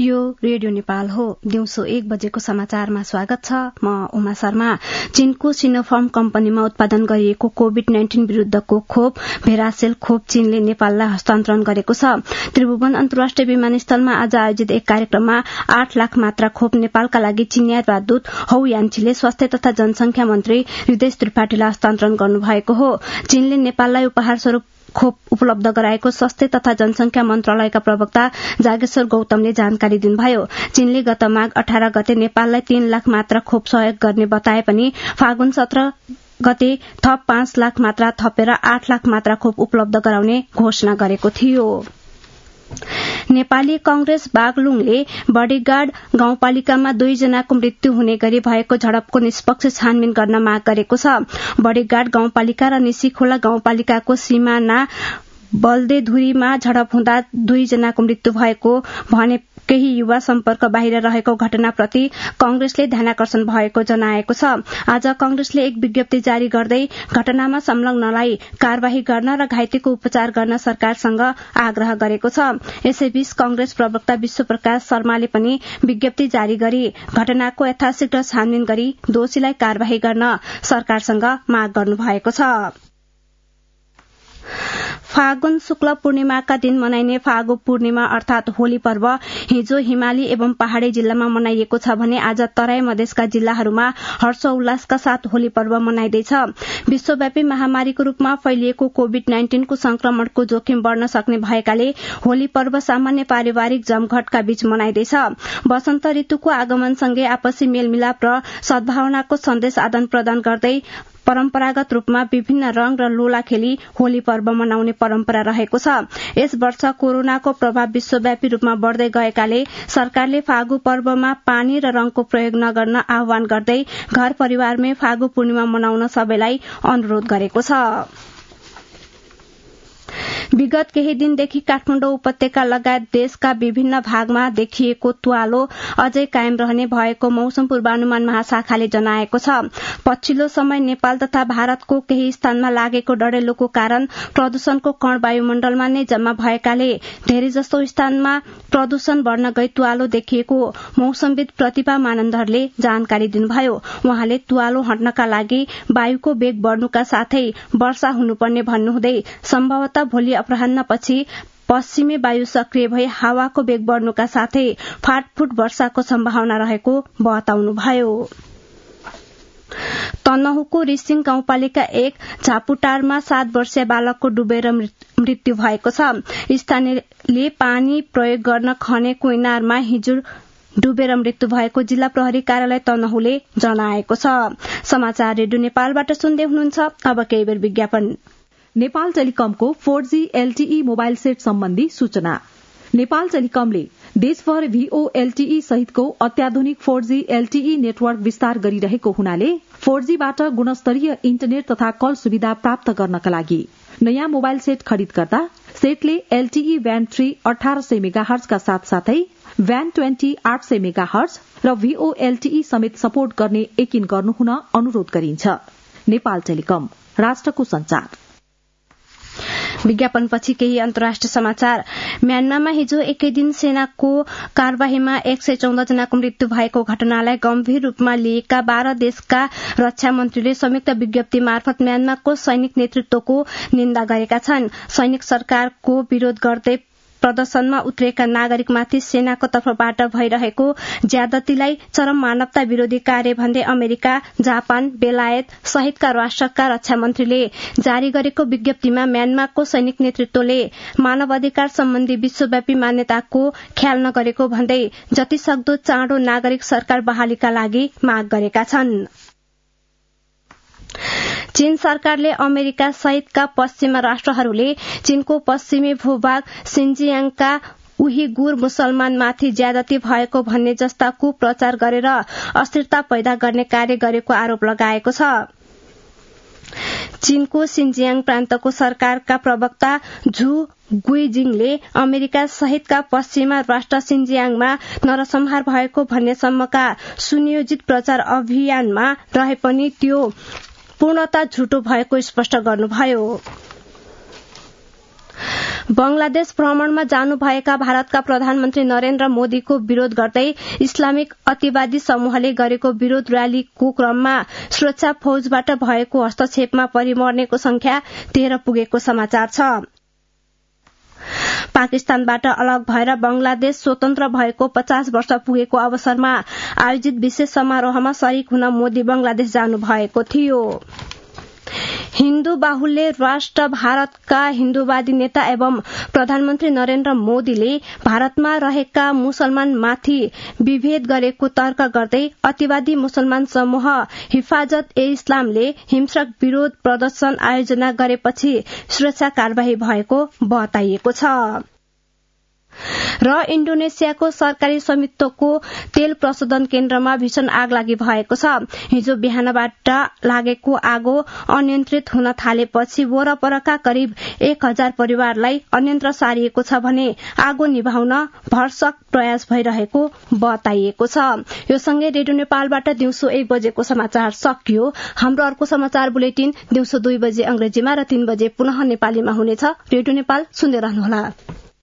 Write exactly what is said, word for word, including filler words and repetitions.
यो रेडियो नेपाल हो। दिउँसो एक बजेको समाचारमा स्वागत छ। म उमा शर्मा। चीनको सिनोफार्म कम्पनीमा उत्पादन गरिएको कोविड नाइन्टीन विरूद्धको खोप भेरासेल खोप चीनले नेपाललाई हस्तान्तरण गरेको छ। त्रिभुवन अन्तर्राष्ट्रिय विमानस्थलमा आज आयोजित एक कार्यक्रममा आठ लाख मात्रा खोप नेपालका लागि चीनिया राजदूत हौ यान्छीले स्वास्थ्य तथा जनसंख्या मन्त्री हृदय त्रिपाठीलाई हस्तान्तरण गर्नुभएको हो। चीनले नेपाललाई उपहार स्वरूप खोप उपलब्ध गराएको स्वास्थ्य तथा जनसंख्या मन्त्रालयका प्रवक्ता जागेश्वर गौतमले जानकारी दिनुभयो। चीनले गत माघ अठार गते नेपाललाई तीन लाख मात्रा खोप सहयोग गर्ने बताए पनि फागुन सत्र गते थप पाँच लाख मात्रा थपेर आठ लाख मात्रा खोप उपलब्ध गराउने घोषणा गरेको थियो। नेपाली कंग्रेस बागलुङले बडीगार्ड गाउँपालिकामा दुईजनाको मृत्यु हुने गरी भएको झडपको निष्पक्ष छानबिन गर्न माग गरेको छ। बडीगार्ड गाउँपालिका र निसीखोला गाउँपालिकाको सीमाना बल्देधुरीमा झडप हुँदा दुईजनाको मृत्यु भएको भने केही युवा सम्पर्क बाहिर रहेको घटनाप्रति कंग्रेसले ध्यानाकर्षण भएको जनाएको छ। आज कंग्रेसले एक विज्ञप्ति जारी गर्दै घटनामा संलग्नलाई कार्यवाही गर्न र घाइतेको उपचार गर्न सरकारसँग आग्रह गरेको छ। यसैबीच कंग्रेस प्रवक्ता विश्वप्रकाश शर्माले पनि विज्ञप्ति जारी गरी घटनाको यथाशीघ्र छानबिन गरी दोषीलाई कार्यवाही गर्न सरकारसँग माग गर्नुभएको छ। फागुन शुक्ल पूर्णिमाका दिन मनाइने फागु पूर्णिमा अर्थात होली पर्व हिजो हिमाली एवं पहाड़ी जिल्लामा मनाइएको छ भने आज तराई मधेसका जिल्लाहरूमा हर्षोल्लासका साथ होली पर्व मनाइँदैछ। विश्वव्यापी महामारीको रूपमा फैलिएको कोविड नाइन्टीनको संक्रमणको जोखिम बढ़न सक्ने भएकाले होली पर्व सामान्य पारिवारिक जमघटका बीच मनाइँदैछ। वसन्त ऋतुको आगमनसँगै आपसी मेलमिलाप र सद्भावनाको सन्देश आदान प्रदान गर्दै परम्परागत रूपमा विभिन्न रंग र लोला खेली होली पर्व मनाउने परम्परा रहेको छ। यस वर्ष कोरोनाको प्रभाव विश्वव्यापी रूपमा बढ़दै गएकाले सरकारले फागु पर्वमा पानी र रंगको प्रयोग नगर्न आह्वान गर्दै घर परिवारमै फागु पूर्णिमा मनाउन सबैलाई अनुरोध गरेको छ। विगत केही दिनदेखि काठमाडौँ उपत्यका लगायत देशका विभिन्न भागमा देखिएको तुवालो अझै कायम रहने भएको मौसम पूर्वानुमान महाशाखाले जनाएको छ। पछिल्लो समय नेपाल तथा भारतको केही स्थानमा लागेको डढेलोको कारण प्रदूषणको कण वायुमण्डलमा नै जम्मा भएकाले धेरैजसो स्थानमा प्रदूषण बढ़न गई तुवालो देखिएको मौसमविद प्रतिभा मानन्दरले जानकारी दिनुभयो। उहाँले तुवालो हट्नका लागि वायुको वेग बढ़नुका साथै वर्षा हुनुपर्ने भन्नुहुँदै सम्भवतः भोलि अपराह्नपछि पश्चिमी वायु सक्रिय भई हावाको वेग बढ़नुका साथै फाटफुट वर्षाको सम्भावना रहेको बताउनुभयो। तनहुको रिसिङ गाउँपालिका एक झापुटारमा सात वर्षीय बालकको डुबेर मृत्यु भएको छ। स्थानीयले पानी प्रयोग गर्न खनेको इनारमा हिजो डुबेर मृत्यु भएको जिल्ला प्रहरी कार्यालय तनहुले जनाएको छ। समाचार रेडियो नेपालबाट सुन्दै हुनुहुन्छ। अब केही बेर विज्ञापन। नेपाल टेलिकमको four G LTE mobile set सम्बन्धी सूचना। नेपाल टेलिकमले देशभर भीओ एलटीई सहितको अत्याधुनिक फोर जी एलटीई नेटवर्क विस्तार गरिरहेको हुनाले फोर जीबाट गुणस्तरीय इन्टरनेट तथा कल सुविधा प्राप्त गर्नका लागि नयाँ मोबाइल सेट खरिद गर्दा सेटले एलटीई ब्यान्ड थ्री अठार सय मेगाहर्जका साथसाथै ब्यान्ड ट्वेन्टी आठ सय मेगाहर्ज र भीओ एलटीई समेत सपोर्ट गर्ने यकिन गर्नुहुन अनुरोध गरिन्छ। नेपाल टेलिकम, राष्ट्रको संचार। विज्ञापनपछि केही अन्तर्राष्ट्रिय समाचार। म्यानमारमा हिजो एकै दिन सेनाको कार्यवाहीमा एक सय चौध जनाको मृत्यु भएको घटनालाई गम्भीर रूपमा लिएका बाह्र देशका रक्षा मन्त्रीले संयुक्त विज्ञप्ति मार्फत म्यानमारको सैनिक नेतृत्वको निन्दा गरेका छन्। सैनिक सरकारको विरोध गर्दै प्रदर्शनमा उत्रेका नागरिकमाथि सेनाको तर्फबाट भइरहेको ज्यादतीलाई चरम मानवता विरोधी कार्य भन्दै अमेरिका, जापान, बेलायत सहितका राष्ट्रका रक्षा मन्त्रीले जारी गरेको विज्ञप्तिमा म्यानमारको सैनिक नेतृत्वले मानव अधिकार सम्बन्धी विश्वव्यापी मान्यताको ख्याल नगरेको भन्दै जतिसक्दो चाँडो नागरिक सरकार बहालीका लागि माग गरेका छन्। चीन सरकारले अमेरिका सहितका पश्चिमा राष्ट्रहरूले चीनको पश्चिमी भूभाग सिन्जियाङका उइगुर मुसलमानमाथि ज्यादती भएको भन्ने जस्ता कुप्रचार गरेर अस्थिरता पैदा गर्ने कार्य गरेको आरोप लगाएको छ। चीनको सिन्जियाङ प्रान्तको सरकारका प्रवक्ता झु गुइजिङले अमेरिका सहितका पश्चिमा राष्ट्र सिन्जियाङमा नरसंहार भएको भन्नेसम्मका सुनियोजित प्रचार अभियानमा रहे पनि त्यो पूर्णतः झुटो भएको स्पष्ट गर्नुभयो। बंगलादेश भ्रमणमा जानुभएका भारतका प्रधानमन्त्री नरेन्द्र मोदीको विरोध गर्दै इस्लामिक अतिवादी समूहले गरेको विरोध रयालीको क्रममा सुरक्षा फौजबाट भएको हस्तक्षेपमा परिमर्नेको संख्या तेह्र पुगेको समाचार छ। पाकिस्तानबाट अलग भएर बंगलादेश स्वतन्त्र भएको पचास वर्ष पुगेको अवसरमा आयोजित विशेष समारोहमा शरीक हुन मोदी बंगलादेश जानु भएको थियो। हिन्दू बाहुल्य राष्ट्र भारतका हिन्दूवादी नेता एवं प्रधानमन्त्री नरेन्द्र मोदीले भारतमा रहेका मुसलमानमाथि विभेद गरेको तर्क गर्दै अतिवादी मुसलमान समूह हिफाजत ए इस्लामले हिंस्रक विरोध प्रदर्शन आयोजना गरेपछि सुरक्षा कार्यवाही भएको बताइएको छ। र इण्डोनेसियाको सरकारी स्वामित्वको तेल प्रशोधन केन्द्रमा भीषण आग लागि भएको छ। हिजो बिहानबाट लागेको आगो अनियन्त्रित हुन थालेपछि वरपरका करिब एक हजार परिवारलाई अन्यन्त्र सारिएको छ भने आगो निभाउन भरसक प्रयास भइरहेको बताइएको छ। यो सँगै रेडियो नेपालबाट दिउँसो एक बजेको समाचार सकियो। हाम्रो अर्को समाचार बुलेटिन दिउँसो दुई बजे अंग्रेजीमा र तीन बजे पुनः नेपालीमा हुनेछ। रेडियो नेपाल सुन्दै रहनुहोला।